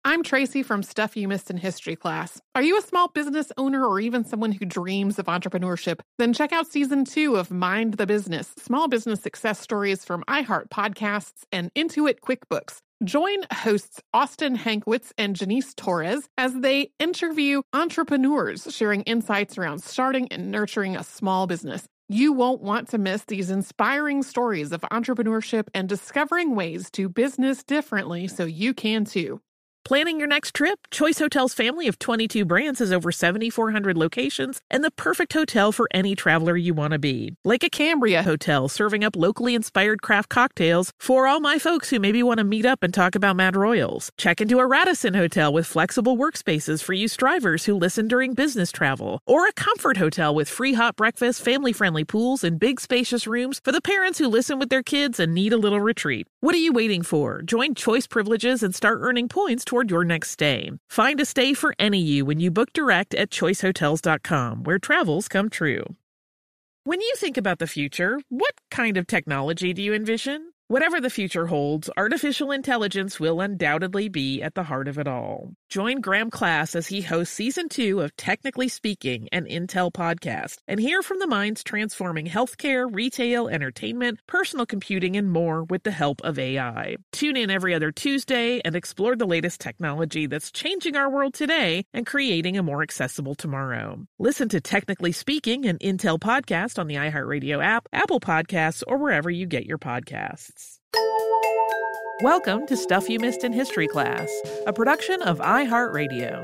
I'm Tracy from Stuff You Missed in History class. Are you a small business owner or even someone who dreams of entrepreneurship? Then check out Season 2 of Mind the Business, Small Business Success Stories from iHeart Podcasts and Intuit QuickBooks. Join hosts Austin Hankwitz and Janice Torres as they interview entrepreneurs sharing insights around starting and nurturing a small business. You won't want to miss these inspiring stories of entrepreneurship and discovering ways to business differently so you can too. Planning your next trip? Choice Hotels' family of 22 brands has over 7,400 locations and the perfect hotel for any traveler you want to be. Like a Cambria Hotel, serving up locally inspired craft cocktails for all my folks who maybe want to meet up and talk about Mad Royals. Check into a Radisson Hotel with flexible workspaces for you strivers who listen during business travel. Or a Comfort Hotel with free hot breakfast, family-friendly pools, and big spacious rooms for the parents who listen with their kids and need a little retreat. What are you waiting for? Join Choice Privileges and start earning points toward your next stay. Find a stay for any you when you book direct at choicehotels.com, where travels come true. When you think about the future, what kind of technology do you envision? Whatever the future holds, artificial intelligence will undoubtedly be at the heart of it all. Join Graham Class as he hosts Season 2 of Technically Speaking, an Intel podcast, and hear from the minds transforming healthcare, retail, entertainment, personal computing, and more with the help of AI. Tune in every other Tuesday and explore the latest technology that's changing our world today and creating a more accessible tomorrow. Listen to Technically Speaking, an Intel podcast on the iHeartRadio app, Apple Podcasts, or wherever you get your podcasts. Welcome to Stuff You Missed in History Class, a production of iHeartRadio.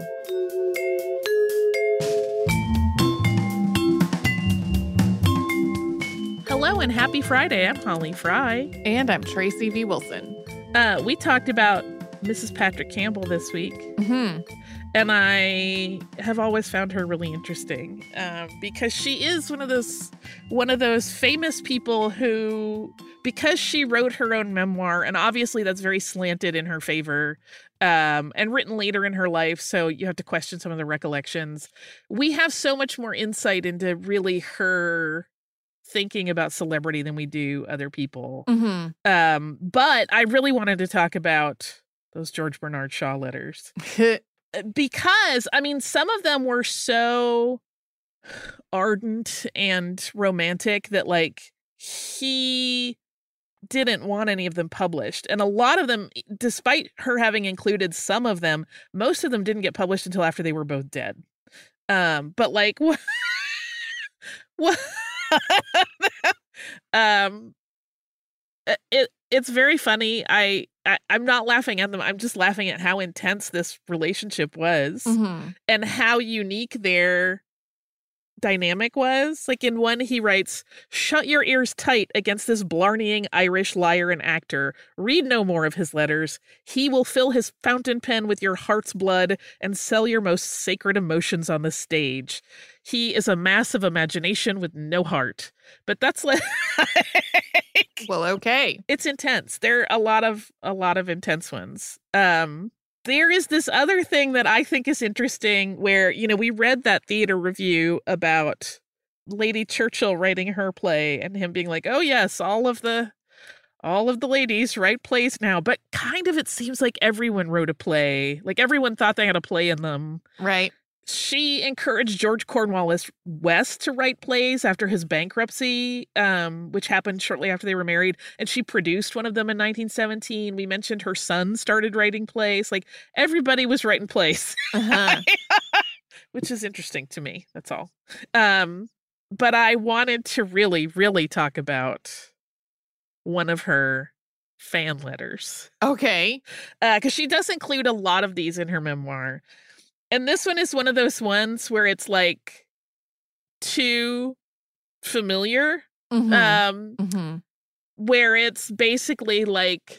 Hello and happy Friday. I'm Holly Fry. And I'm Tracy V. Wilson. We talked about Mrs. Patrick Campbell this week. Mm-hmm. And I have always found her really interesting because she is one of those famous people who, because she wrote her own memoir, and obviously that's very slanted in her favor, and written later in her life, so you have to question some of the recollections. We have so much more insight into really her thinking about celebrity than we do other people. Mm-hmm. But I really wanted to talk about those George Bernard Shaw letters. Because, I mean, some of them were so ardent and romantic that, like, he didn't want any of them published. And a lot of them, despite her having included some of them, most of them didn't get published until after they were both dead. But, like, what? It's very funny. I'm not laughing at them. I'm just laughing at how intense this relationship was, Mm-hmm. and how unique their dynamic was. Like in one, he writes, "Shut your ears tight against this blarneying Irish liar and actor. Read no more of his letters. He will fill his fountain pen with your heart's blood and sell your most sacred emotions on the stage. He is a mass of imagination with no heart." But that's like, Well, okay. it's intense. There are a lot of intense ones. There is this other thing that I think is interesting where, you know, we read that theater review about Lady Churchill writing her play and him being like, "Oh yes, all of the ladies write plays now." But kind of it seems like everyone wrote a play. Like everyone thought they had a play in them. Right. She encouraged George Cornwallis West to write plays after his bankruptcy, which happened shortly after they were married. And she produced one of them in 1917. We mentioned her son started writing plays. Like everybody was writing plays, Uh-huh. which is interesting to me. That's all. But I wanted to really, really talk about one of her fan letters. Okay. Because she does include a lot of these in her memoir. And this one is one of those ones where it's like too familiar, Mm-hmm. Mm-hmm. where it's basically like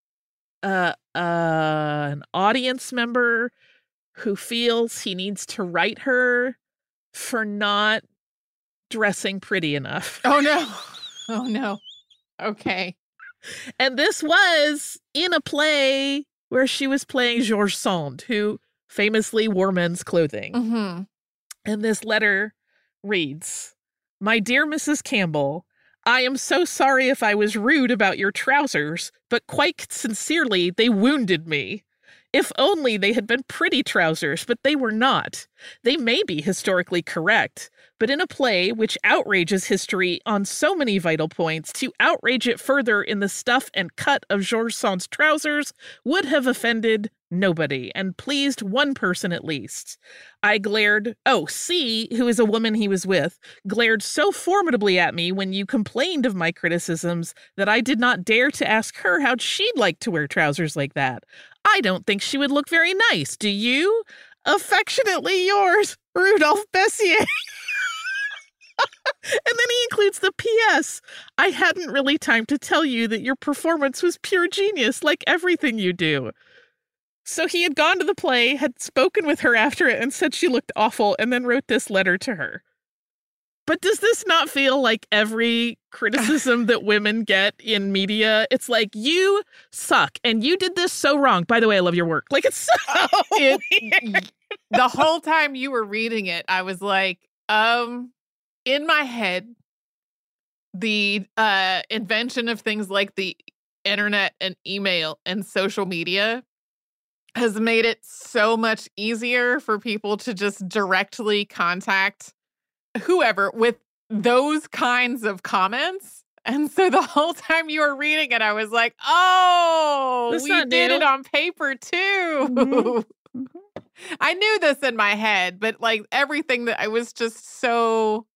an audience member who feels he needs to write her for not dressing pretty enough. Oh, no. Oh, no. Okay. And this was in a play where she was playing George Sand, who famously wore men's clothing. Mm-hmm. And this letter reads, "My dear Mrs. Campbell, I am so sorry if I was rude about your trousers, but quite sincerely, they wounded me. If only they had been pretty trousers, but they were not. They may be historically correct, but in a play which outrages history on so many vital points, to outrage it further in the stuff and cut of George Sand's trousers would have offended nobody, and pleased one person at least. I glared, C, who is a woman he was with, glared so formidably at me when you complained of my criticisms that I did not dare to ask her how she'd like to wear trousers like that. I don't think she would look very nice, do you? Affectionately yours, Rudolph Bessier. And then he includes the P.S. I hadn't really time to tell you that your performance was pure genius, like everything you do. So he had gone to the play, had spoken with her after it, and said she looked awful, and then wrote this letter to her. But does this not feel like every criticism that women get in media? It's like, you suck, and you did this so wrong. By the way, I love your work. Like, it's so weird. The whole time you were reading it, I was like, in my head, the invention of things like the internet and email and social media has made it so much easier for people to just directly contact whoever with those kinds of comments. And so the whole time you were reading it, I was like, we did it on paper too. Mm-hmm. Mm-hmm. I knew this in my head, but like everything that I was just so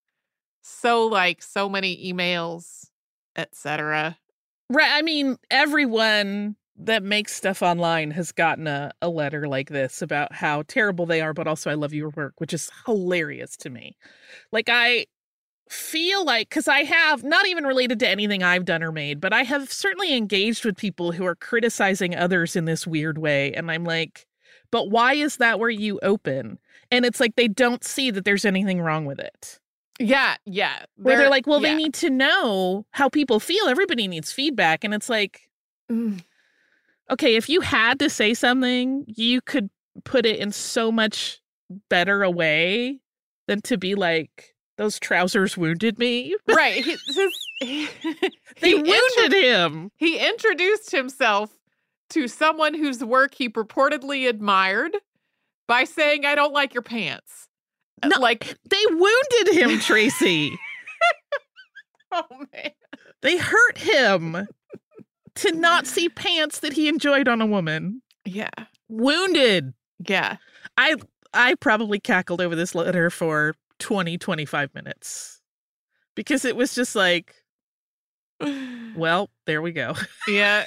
many emails, etc. Right. I mean, everyone that makes stuff online has gotten a letter like this about how terrible they are, but also I love your work, which is hilarious to me. Like, I feel like, because I have, not even related to anything I've done or made, but I have certainly engaged with people who are criticizing others in this weird way. And I'm like, but why is that where you open? And it's like, they don't see that there's anything wrong with it. Yeah. Where they're like, well, they need to know how people feel. Everybody needs feedback. And it's like, okay, if you had to say something, you could put it in so much better a way than to be like, those trousers wounded me. Right. They wounded him. He introduced himself to someone whose work he purportedly admired by saying, I don't like your pants. No, like, they wounded him, Tracy. Oh, man. They hurt him to not see pants that he enjoyed on a woman. Yeah. Wounded. Yeah. I probably cackled over this letter for 25 minutes. Because it was just like, well, there we go. Yeah.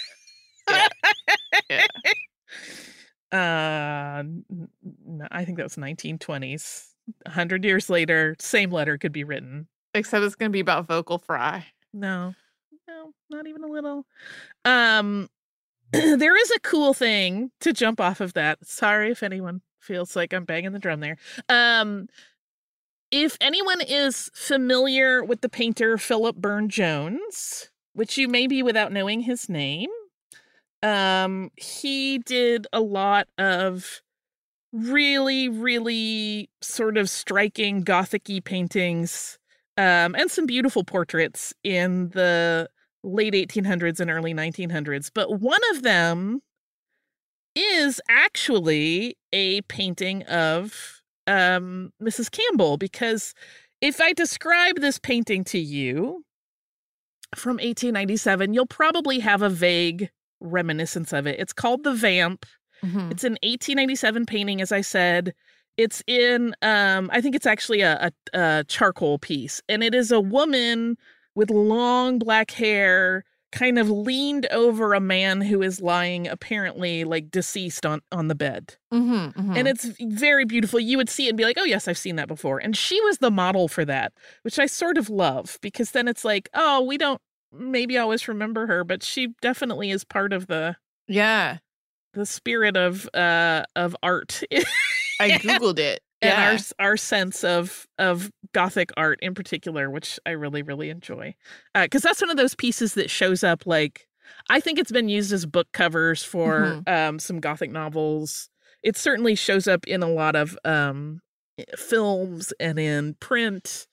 I think that was 1920s. 100 years later, same letter could be written. Except it's going to be about vocal fry. No, not even a little. There is a cool thing to jump off of that. Sorry if anyone feels like I'm banging the drum there. If anyone is familiar with the painter Philip Burne-Jones, which you may be without knowing his name, he did a lot of really, really sort of striking Gothic-y paintings, and some beautiful portraits in the late 1800s and early 1900s. But one of them is actually a painting of Mrs. Campbell, because if I describe this painting to you from 1897, you'll probably have a vague reminiscence of it. It's called The Vamp. Mm-hmm. It's an 1897 painting, as I said. It's in, I think it's actually a charcoal piece. And it is a woman with long black hair kind of leaned over a man who is lying apparently like deceased on the bed. Mm-hmm, mm-hmm. And it's very beautiful. You would see it and be like, oh, yes, I've seen that before. And she was the model for that, which I sort of love, because then it's like, oh, we don't maybe always remember her, but she definitely is part of the spirit of art. I Googled it. And our sense of Gothic art in particular, which I really, really enjoy. Because that's one of those pieces that shows up, like, I think it's been used as book covers for some Gothic novels. It certainly shows up in a lot of films and in print.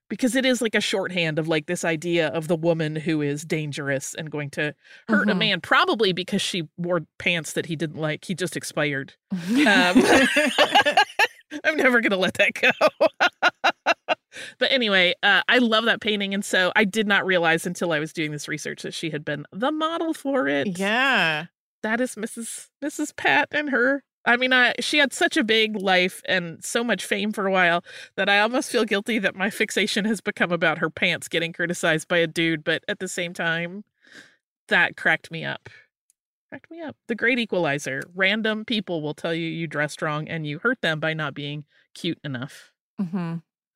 Because it is like a shorthand of like this idea of the woman who is dangerous and going to hurt a man, probably because she wore pants that he didn't like. He just expired. I'm never going to let that go. But anyway, I love that painting. And so I did not realize until I was doing this research that she had been the model for it. Yeah. That is Mrs. Pat and her. I mean, she had such a big life and so much fame for a while that I almost feel guilty that my fixation has become about her pants getting criticized by a dude. But at the same time, that cracked me up. The great equalizer. Random people will tell you dress wrong and you hurt them by not being cute enough. Mm-hmm.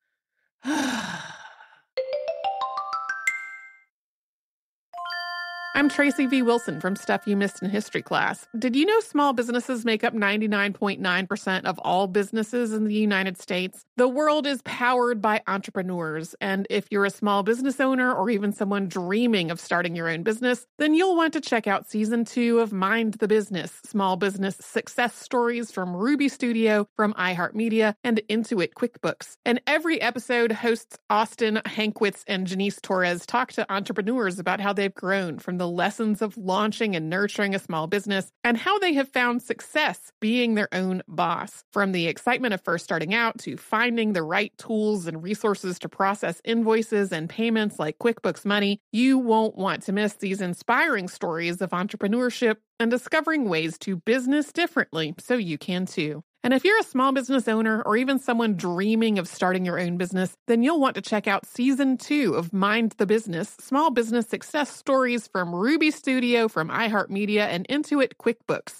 I'm Tracy V. Wilson from Stuff You Missed in History Class. Did you know small businesses make up 99.9% of all businesses in the United States? The world is powered by entrepreneurs, and if you're a small business owner or even someone dreaming of starting your own business, then you'll want to check out Season 2 of Mind the Business, Small Business Success Stories from Ruby Studio, from iHeartMedia, and Intuit QuickBooks. And every episode, hosts Austin Hankwitz and Janice Torres talk to entrepreneurs about how they've grown from the lessons of launching and nurturing a small business and how they have found success being their own boss. From the excitement of first starting out to finding the right tools and resources to process invoices and payments like QuickBooks Money, you won't want to miss these inspiring stories of entrepreneurship and discovering ways to business differently so you can too. And if you're a small business owner or even someone dreaming of starting your own business, then you'll want to check out Season 2 of Mind the Business, Small Business Success Stories from Ruby Studio, from iHeartMedia, and Intuit QuickBooks.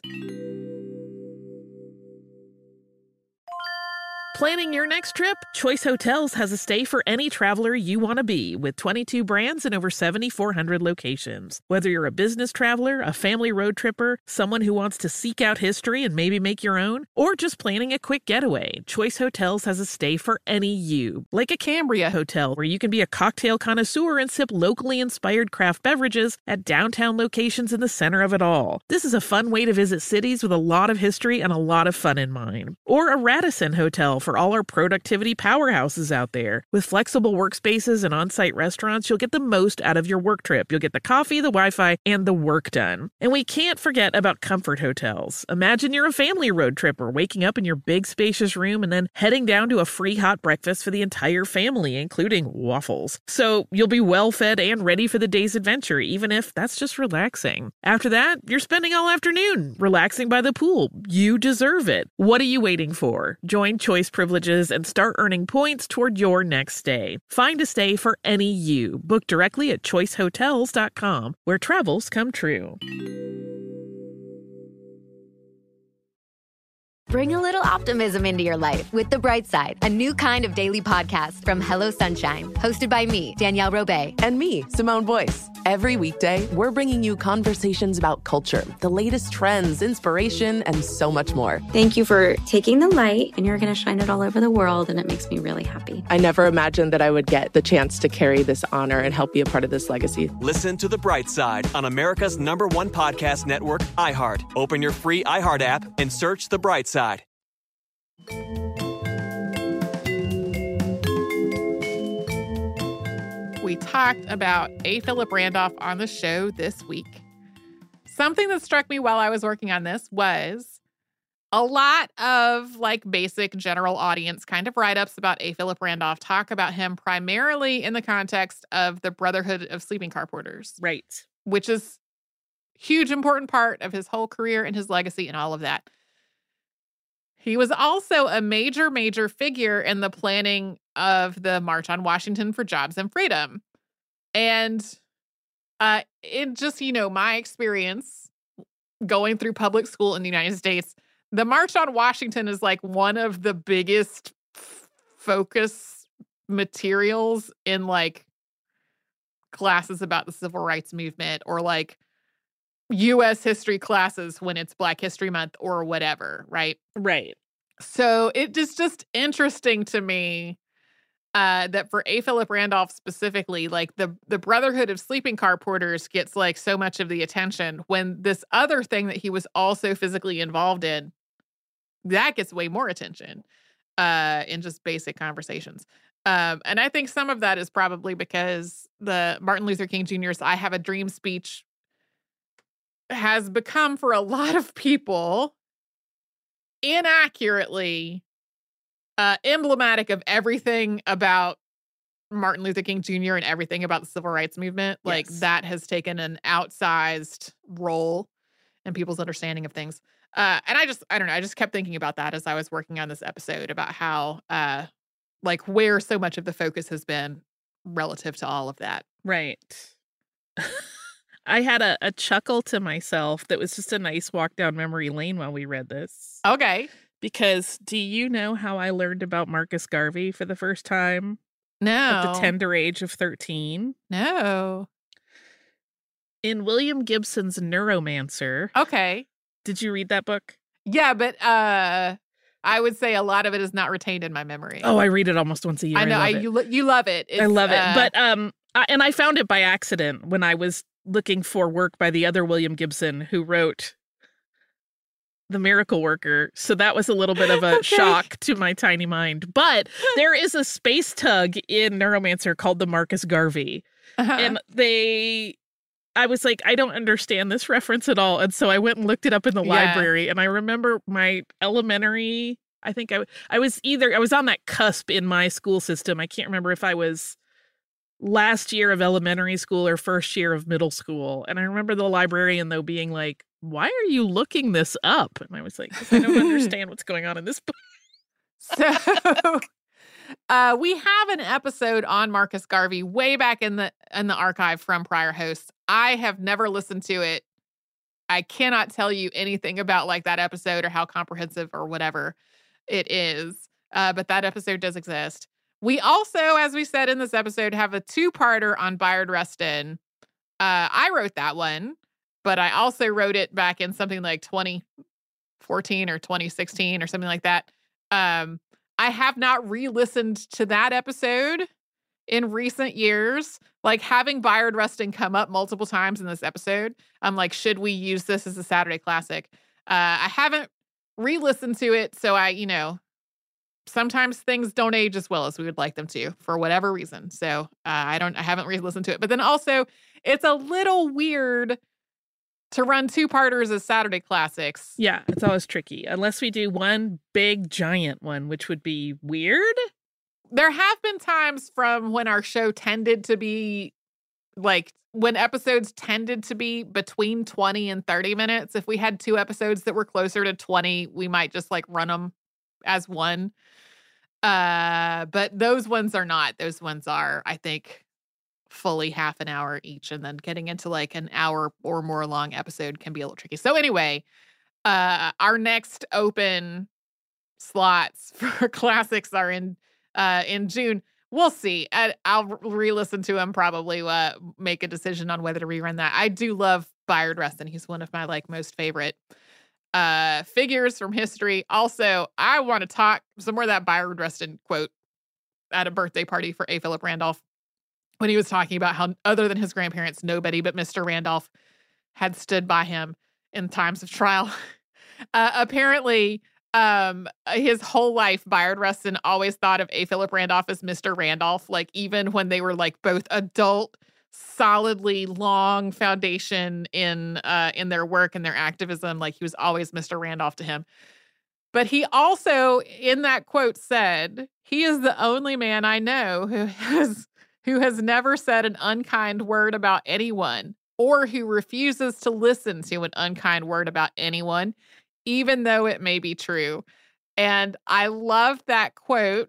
Planning your next trip? Choice Hotels has a stay for any traveler you want to be, with 22 brands and over 7,400 locations. Whether you're a business traveler, a family road tripper, someone who wants to seek out history and maybe make your own, or just planning a quick getaway, Choice Hotels has a stay for any you. Like a Cambria Hotel, where you can be a cocktail connoisseur and sip locally inspired craft beverages at downtown locations in the center of it all. This is a fun way to visit cities with a lot of history and a lot of fun in mind. Or a Radisson Hotel for all our productivity powerhouses out there. With flexible workspaces and on-site restaurants, you'll get the most out of your work trip. You'll get the coffee, the Wi-Fi, and the work done. And we can't forget about Comfort Hotels. Imagine you're a family road tripper, waking up in your big spacious room and then heading down to a free hot breakfast for the entire family, including waffles. So you'll be well fed and ready for the day's adventure, even if that's just relaxing. After that, you're spending all afternoon relaxing by the pool. You deserve it. What are you waiting for? Join Choice Privileges and start earning points toward your next stay. Find a stay for any you. Book directly at choicehotels.com, where travels come true. Bring a little optimism into your life with The Bright Side, a new kind of daily podcast from Hello Sunshine, hosted by me, Danielle Robay. And me, Simone Boyce. Every weekday, we're bringing you conversations about culture, the latest trends, inspiration, and so much more. Thank you for taking the light, and you're going to shine it all over the world, and it makes me really happy. I never imagined that I would get the chance to carry this honor and help be a part of this legacy. Listen to The Bright Side on America's #1 podcast network, iHeart. Open your free iHeart app and search The Bright Side. We talked about A. Philip Randolph on the show this week. Something that struck me while I was working on this was a lot of like basic general audience kind of write-ups about A. Philip Randolph talk about him primarily in the context of the Brotherhood of Sleeping Car Porters. Right. Which is a huge, important part of his whole career and his legacy and all of that. He was also a major, major figure in the planning of the March on Washington for Jobs and Freedom. And in just, my experience going through public school in the United States, the March on Washington is like one of the biggest focus materials in like classes about the civil rights movement or like U.S. history classes when it's Black History Month or whatever, right? Right. So it is just interesting to me that for A. Philip Randolph specifically, like the Brotherhood of Sleeping Car Porters gets like so much of the attention when this other thing that he was also physically involved in, that gets way more attention in just basic conversations. And I think some of that is probably because the Martin Luther King Jr.'s I Have a Dream speech has become, for a lot of people, inaccurately emblematic of everything about Martin Luther King Jr. and everything about the civil rights movement. Like, that has taken an outsized role in people's understanding of things. And I don't know, I just kept thinking about that as I was working on this episode, about how, like, where so much of the focus has been relative to all of that. Right. I had a chuckle to myself that was just a nice walk down memory lane while we read this. Okay. Because do you know how I learned about Marcus Garvey for the first time? No. At the tender age of 13? No. In William Gibson's Neuromancer. Okay. Did you read that book? Yeah, but I would say a lot of it is not retained in my memory. Oh, I read it almost once a year. I know. You love it. I love it. But I found it by accident when I was looking for work by the other William Gibson, who wrote The Miracle Worker. So that was a little bit of a shock to my tiny mind. But there is a space tug in Neuromancer called the Marcus Garvey. And I was like, I don't understand this reference at all. And so I went and looked it up in the library. And I remember my elementary, I think I was on that cusp in my school system. I can't remember if I was last year of elementary school or first year of middle school. And I remember the librarian, though, being like, why are you looking this up? And I was like, because I don't understand what's going on in this book. So we have an episode on Marcus Garvey way back in the archive from prior hosts. I have never listened to it. I cannot tell you anything about like that episode or how comprehensive or whatever it is. But that episode does exist. We also, as we said in this episode, have a 2-parter on Bayard Rustin. I wrote that one, but I also wrote it back in something like 2014 or 2016 or something like that. I have not re-listened to that episode in recent years. Like, having Bayard Rustin come up multiple times in this episode, I'm like, should we use this as a Saturday classic? I haven't re-listened to it, so sometimes things don't age as well as we would like them to for whatever reason. So I haven't re-listened to it. But then also, it's a little weird to run 2-parters as Saturday classics. Yeah, it's always tricky. Unless we do one big giant one, which would be weird. There have been times from when our show tended to be, like, when episodes tended to be between 20 and 30 minutes. If we had 2 episodes that were closer to 20, we might just, like, run them as one. But those ones are not. Those ones are, I think, fully half an hour each. And then getting into, like, an hour or more long episode can be a little tricky. So anyway, our next open slots for classics are in June. We'll see. I'll re-listen to him, probably make a decision on whether to rerun that. I do love Bayard Rustin. He's one of my, like, most favorite figures from history. Also, I want to talk some more of that Bayard Rustin quote at a birthday party for A. Philip Randolph, when he was talking about how, other than his grandparents, nobody but Mr. Randolph had stood by him in times of trial. Apparently, his whole life, Bayard Rustin always thought of A. Philip Randolph as Mr. Randolph. Like, even when they were, like, both adult, solidly long foundation in their work and their activism, like, he was always Mr. Randolph to him. But he also, in that quote, said, "He is the only man I know who has never said an unkind word about anyone, or who refuses to listen to an unkind word about anyone, even though it may be true." And I love that quote.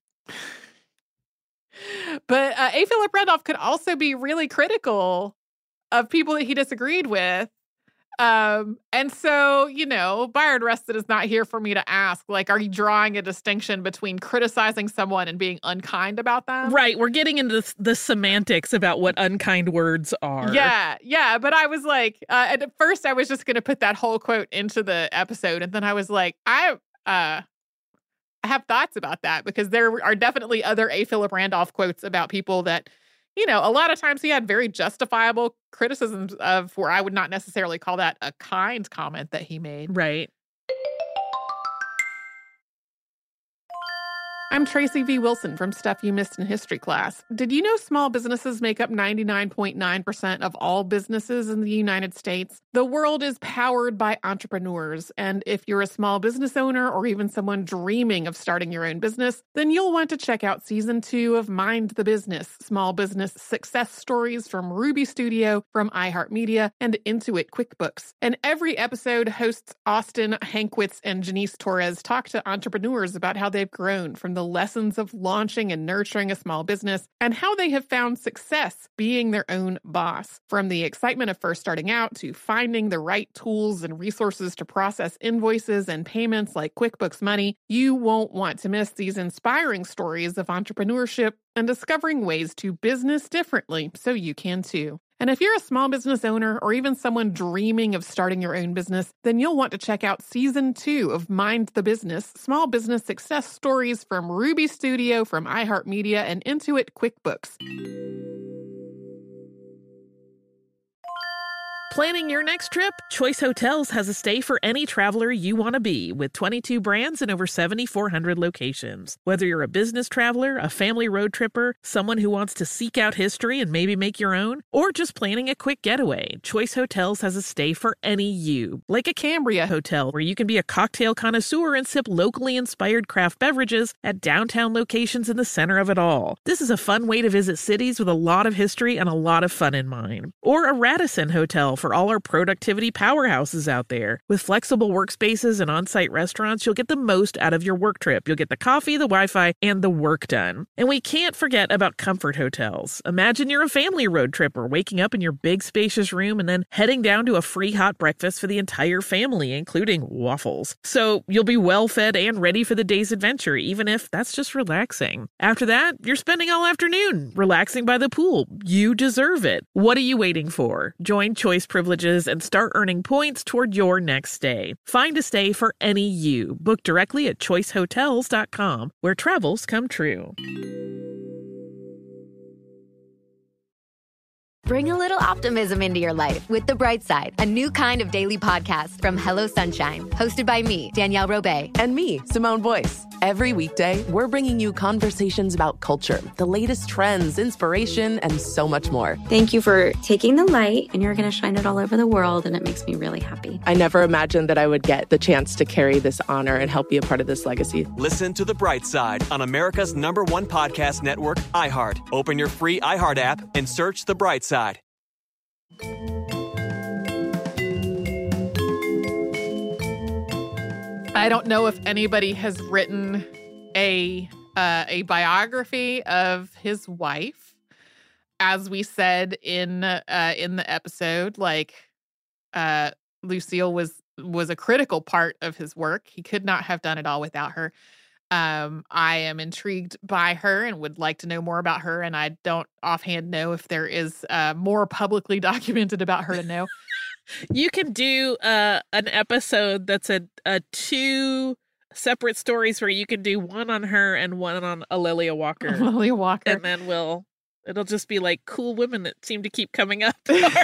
But A. Philip Randolph could also be really critical of people that he disagreed with. And so, Bayard Rustin is not here for me to ask, like, are you drawing a distinction between criticizing someone and being unkind about them? Right. We're getting into the semantics about what unkind words are. Yeah. But I was like, at first I was just going to put that whole quote into the episode. And then I was like, I have thoughts about that, because there are definitely other A. Philip Randolph quotes about people that, a lot of times he had very justifiable criticisms of, where I would not necessarily call that a kind comment that he made. Right. I'm Tracy V. Wilson from Stuff You Missed in History Class. Did you know small businesses make up 99.9% of all businesses in the United States? The world is powered by entrepreneurs, and if you're a small business owner or even someone dreaming of starting your own business, then you'll want to check out Season 2 of Mind the Business, small business success stories from Ruby Studio, from iHeartMedia, and Intuit QuickBooks. And every episode, hosts Austin Hankwitz and Janice Torres talk to entrepreneurs about how they've grown from the lessons of launching and nurturing a small business and how they have found success being their own boss. From the excitement of first starting out to finding the right tools and resources to process invoices and payments like QuickBooks Money, you won't want to miss these inspiring stories of entrepreneurship and discovering ways to business differently so you can too. And if you're a small business owner or even someone dreaming of starting your own business, then you'll want to check out Season 2 of Mind the Business, small business success stories from Ruby Studio, from iHeartMedia, and Intuit QuickBooks. Planning your next trip? Choice Hotels has a stay for any traveler you want to be, with 22 brands and over 7,400 locations. Whether you're a business traveler, a family road tripper, someone who wants to seek out history and maybe make your own, or just planning a quick getaway, Choice Hotels has a stay for any you. Like a Cambria Hotel, where you can be a cocktail connoisseur and sip locally inspired craft beverages at downtown locations in the center of it all. This is a fun way to visit cities with a lot of history and a lot of fun in mind. Or a Radisson Hotel for all our productivity powerhouses out there. With flexible workspaces and on-site restaurants, you'll get the most out of your work trip. You'll get the coffee, the Wi-Fi, and the work done. And we can't forget about Comfort Hotels. Imagine you're a family road tripper, waking up in your big spacious room and then heading down to a free hot breakfast for the entire family, including waffles. So you'll be well fed and ready for the day's adventure, even if that's just relaxing. After that, you're spending all afternoon relaxing by the pool. You deserve it. What are you waiting for? Join Choice Privileges and start earning points toward your next stay. Find a stay for any you. Book directly at choicehotels.com, where travels come true. Bring a little optimism into your life with The Bright Side, a new kind of daily podcast from Hello Sunshine, hosted by me, Danielle Robay. And me, Simone Boyce. Every weekday, we're bringing you conversations about culture, the latest trends, inspiration, and so much more. Thank you for taking the light, and you're going to shine it all over the world, and it makes me really happy. I never imagined that I would get the chance to carry this honor and help be a part of this legacy. Listen to The Bright Side on America's #1 podcast network, iHeart. Open your free iHeart app and search The Bright Side. I don't know if anybody has written a biography of his wife. As we said in the episode, Lucille was a critical part of his work. He could not have done it all without her. I am intrigued by her and would like to know more about her. And I don't offhand know if there is more publicly documented about her to know. You can do an episode that's a two separate stories where you can do one on her and one on A'Lelia Walker. A'Lelia Walker. And then it'll just be like cool women that seem to keep coming up.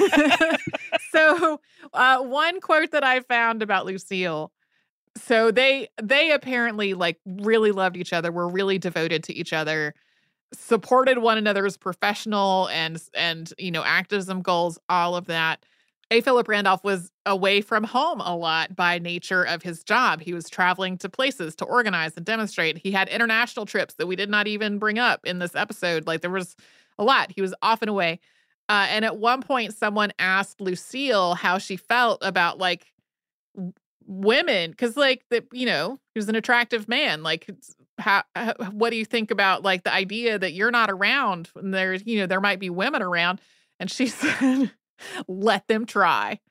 So one quote that I found about Lucille. So they apparently really loved each other, were really devoted to each other, supported one another's professional and activism goals, all of that. A. Philip Randolph was away from home a lot by nature of his job. He was traveling to places to organize and demonstrate. He had international trips that we did not even bring up in this episode. There was a lot. He was often away. And at one point, someone asked Lucille how she felt about women, because he was an attractive man. What do you think about the idea that you're not around and there might be women around? And she said, let them try.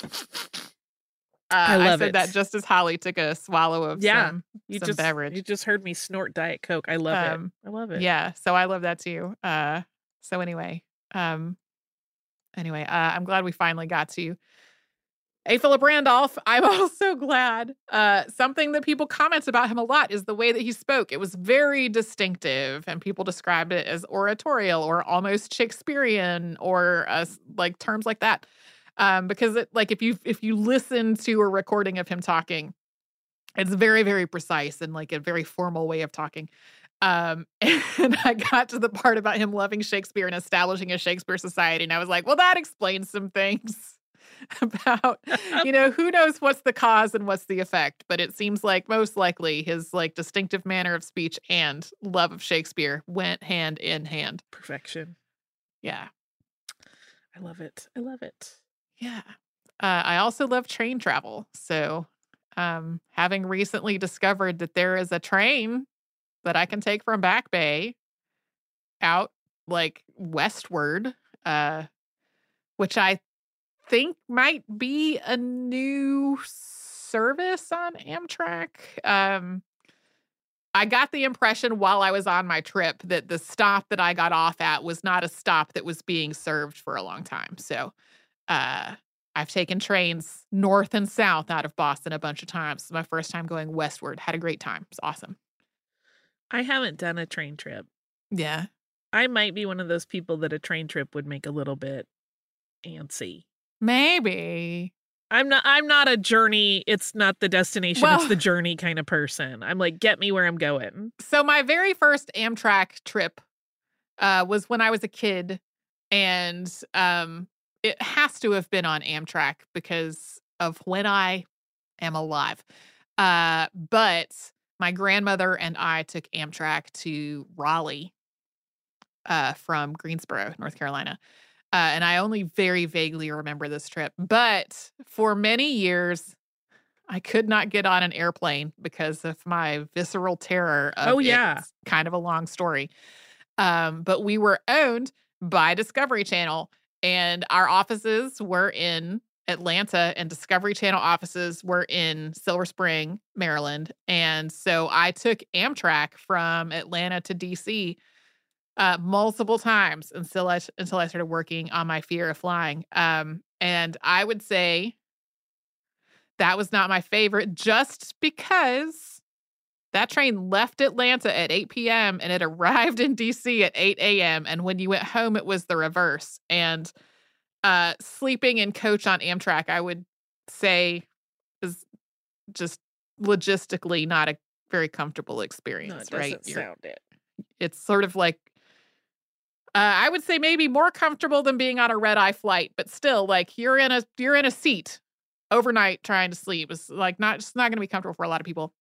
I said that just as Holly took a swallow of some beverage. You just heard me snort Diet Coke. I love it. I love it. Yeah, so I love that too. So anyway, I'm glad we finally got to A. Philip Randolph. I'm also glad. Something that people comment about him a lot is the way that he spoke. It was very distinctive, and people described it as oratorial or almost Shakespearean or terms like that. Because if you listen to a recording of him talking, it's very, very precise and a very formal way of talking. And I got to the part about him loving Shakespeare and establishing a Shakespeare Society, and I was like, well, that explains some things about, who knows what's the cause and what's the effect, but it seems like most likely his like distinctive manner of speech and love of Shakespeare went hand in hand. Perfection. Yeah. I love it. I love it. Yeah. I also love train travel. So having recently discovered that there is a train that I can take from Back Bay out like westward, which I think might be a new service on Amtrak. I got the impression while I was on my trip that the stop that I got off at was not a stop that was being served for a long time. So I've taken trains north and south out of Boston a bunch of times. It's my first time going westward. Had a great time. It's awesome. I haven't done a train trip. Yeah. I might be one of those people that a train trip would make a little bit antsy. Maybe. I'm not a journey, it's not the destination, it's the journey kind of person. I'm like, get me where I'm going. So my very first Amtrak trip was when I was a kid, and it has to have been on Amtrak because of when I am alive. But my grandmother and I took Amtrak to Raleigh from Greensboro, North Carolina. And I only very vaguely remember this trip. But for many years, I could not get on an airplane because of my visceral terror of It's kind of a long story. But we were owned by Discovery Channel, and our offices were in Atlanta, and Discovery Channel offices were in Silver Spring, Maryland. And so I took Amtrak from Atlanta to DC multiple times until I started working on my fear of flying. And I would say that was not my favorite, just because that train left Atlanta at 8 p.m. and it arrived in DC at 8 a.m. And when you went home, it was the reverse. And sleeping in coach on Amtrak, I would say, is just logistically not a very comfortable experience, right? Doesn't sound it. It's sort of like, I would say maybe more comfortable than being on a red-eye flight, but still, like, you're in a seat overnight trying to sleep. It's like it's not going to be comfortable for a lot of people.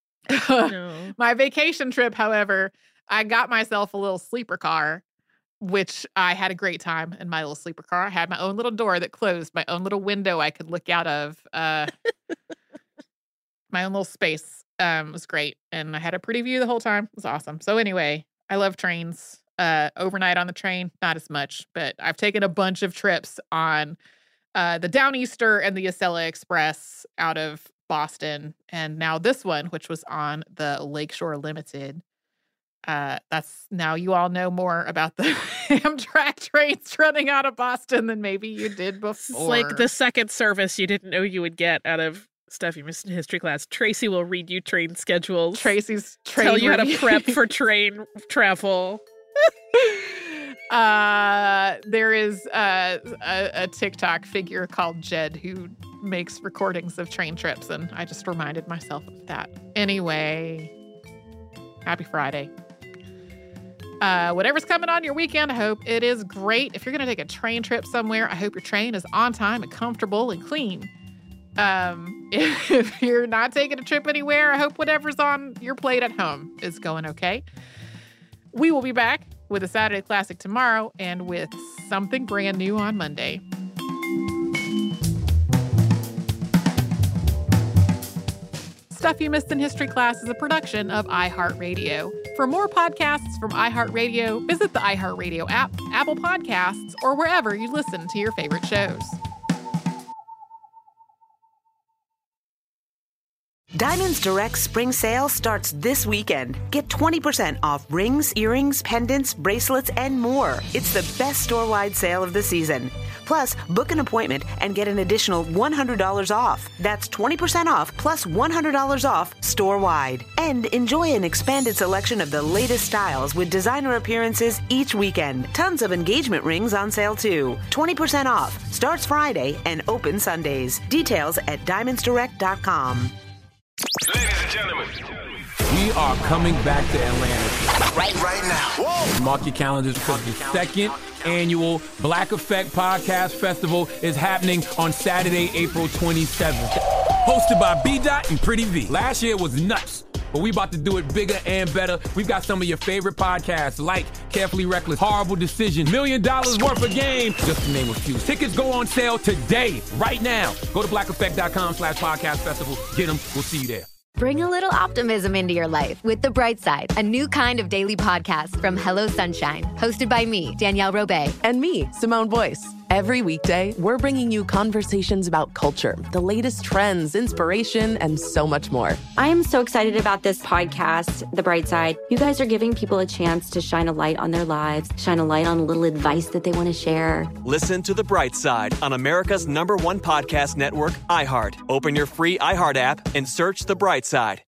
No. My vacation trip, however, I got myself a little sleeper car, which I had a great time in my little sleeper car. I had my own little door that closed, my own little window I could look out of, my own little space. It was great. And I had a pretty view the whole time. It was awesome. So anyway, I love trains. Overnight on the train, not as much, but I've taken a bunch of trips on the Downeaster and the Acela Express out of Boston. And now this one, which was on the Lakeshore Limited. That's now you all know more about the Amtrak trains running out of Boston than maybe you did before. It's like the second service you didn't know you would get out of stuff you missed in history class. Tracy will read you train schedules. Tracy's train tell you review. how to prep for train travel. There is a TikTok figure called Jed who makes recordings of train trips, and I just reminded myself of that. Anyway, happy Friday. Whatever's coming on your weekend, I hope it is great. If you're going to take a train trip somewhere, I hope your train is on time and comfortable and clean. If you're not taking a trip anywhere, I hope whatever's on your plate at home is going okay. We will be back with a Saturday Classic tomorrow and with something brand new on Monday. Stuff You Missed in History Class is a production of iHeartRadio. For more podcasts from iHeartRadio, visit the iHeartRadio app, Apple Podcasts, or wherever you listen to your favorite shows. Diamonds Direct Spring Sale starts this weekend. Get 20% off rings, earrings, pendants, bracelets, and more. It's the best store-wide sale of the season. Plus, book an appointment and get an additional $100 off. That's 20% off plus $100 off store-wide. And enjoy an expanded selection of the latest styles with designer appearances each weekend. Tons of engagement rings on sale too. 20% off. Starts Friday and open Sundays. Details at diamondsdirect.com. Ladies and gentlemen, We are coming back to Atlanta. Right now. Whoa. Mark your calendars because the second annual Black Effect Podcast Festival is happening on Saturday, April 27th. Hosted by B-Dot and Pretty V. Last year was nuts, but we about to do it bigger and better. We've got some of your favorite podcasts like Carefully Reckless, Horrible Decision, $1 Million Worth of Game, just to name a few. Tickets go on sale today, right now. Go to blackeffect.com/podcast festival. Get them. We'll see you there. Bring a little optimism into your life with The Bright Side, a new kind of daily podcast from Hello Sunshine, hosted by me, Danielle Robay. And me, Simone Boyce. Every weekday, we're bringing you conversations about culture, the latest trends, inspiration, and so much more. I am so excited about this podcast, The Bright Side. You guys are giving people a chance to shine a light on their lives, shine a light on a little advice that they want to share. Listen to The Bright Side on America's #1 podcast network, iHeart. Open your free iHeart app and search The Bright Side.